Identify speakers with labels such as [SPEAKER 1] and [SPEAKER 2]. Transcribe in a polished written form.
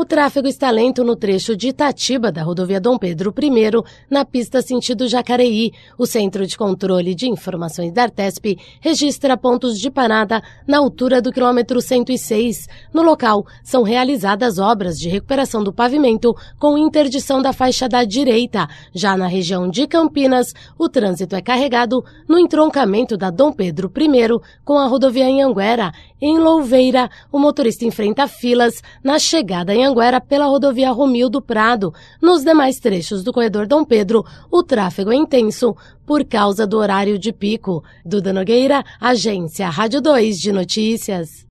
[SPEAKER 1] O tráfego está lento no trecho de Itatiba, da rodovia Dom Pedro I, na pista sentido Jacareí. O Centro de Controle de Informações da Artesp registra pontos de parada na altura do quilômetro 106. No local, são realizadas obras de recuperação do pavimento com interdição da faixa da direita. Já na região de Campinas, o trânsito é carregado no entroncamento da Dom Pedro I com a rodovia Anhanguera. Em Louveira, o motorista enfrenta filas na chegada em Anhanguera pela rodovia Romildo Prado. Nos demais trechos do corredor Dom Pedro, o tráfego é intenso por causa do horário de pico. Duda Nogueira, Agência Rádio 2 de Notícias.